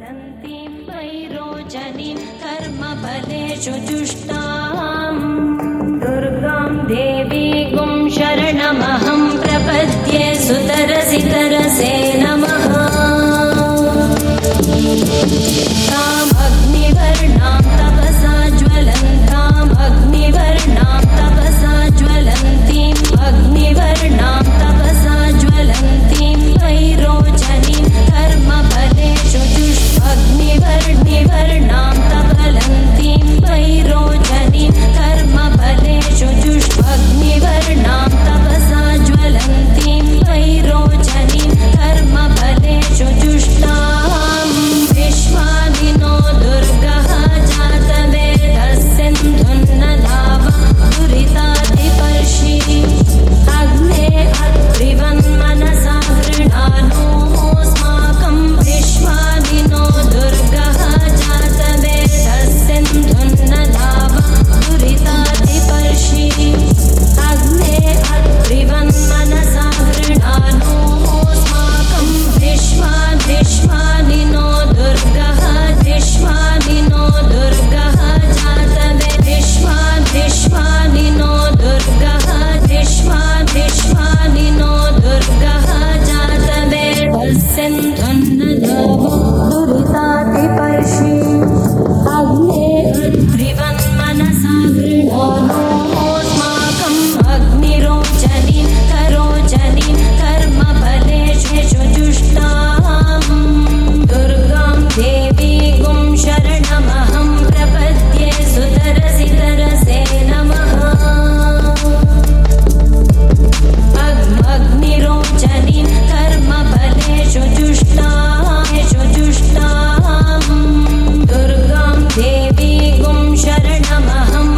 ज्वलन्तीं वैरोचनीं कर्मफलेषु जुष्टाम् दुर्गां देवीं शरणमहं प्रपद्ये सुतरसि तरसे नमः। ताम् अग्निवर्णां तपसा ज्वलन्ताम् अग्निवर्णां तपसा ज्वलन्तीम् अग्निवर्णां तपसा ज्वलन्तीं वैरोचनीं कर्मफलेषु अग्निवर्णां तपलन्तीं वैरोचनीं कर्मफलेषु अग्निवर्णां तपसा ज्वलन्तीं वैरोचनीं कर्मफलेषु जुष्टाम् विश्वादिनो दुर्गः जातवेदः सिन्धुन्नधावा दुरितातिपर्षि अग्ने अत्रिवन्मनसा गृणानोऽस्माकं विश्वादिनो दुर्गः जातवेदः सिन्धुन्नधावा दुरितातिपर्षि अग्ने अत्रिवन्मनसा गृणानोऽस्माकं विश्वादिनो दुर्गः विश्वादिनो दुर्गः जातवे विश्वादिनो दुर्गः विश्वादिनो दुर्गः जातवे सिन्धुन्नधावा दुरितातिपर्षि अग्ने अत्रिवन्मनसा गृणानोऽस्माकम् अग्निरोचनीं करोचनीं कर्मफलेषु जुष्टाम् दुर्गां देवीं शरणमहं प्रपद्ये सुतरसि तरसे नमः। अग्निरोचनीं कर्मफलेषु जुष्टाम् दुर्गां देवीं शरणमहं